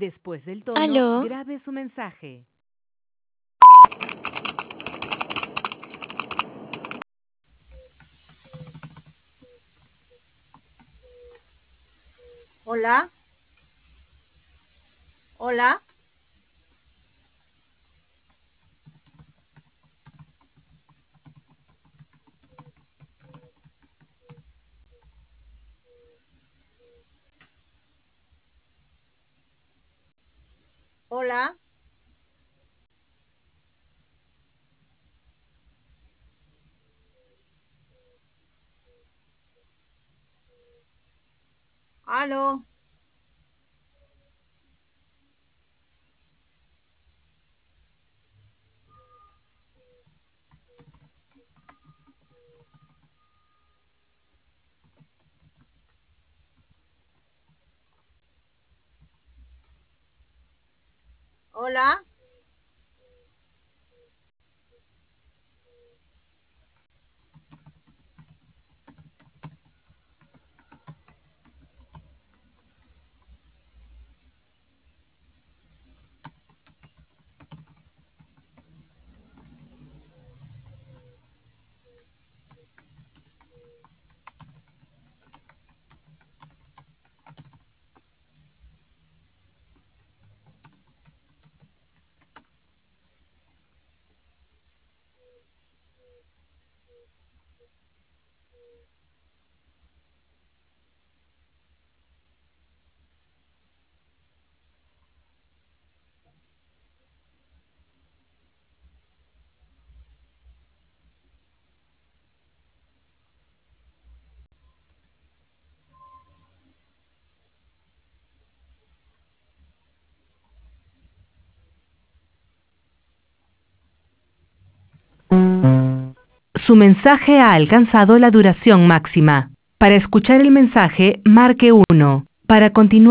Después del tono, ¿Aló? grabe su mensaje. Hola. Hola. Hola. Aló. Hola. Su mensaje ha alcanzado la duración máxima. Para escuchar el mensaje, marque 1. Para continuar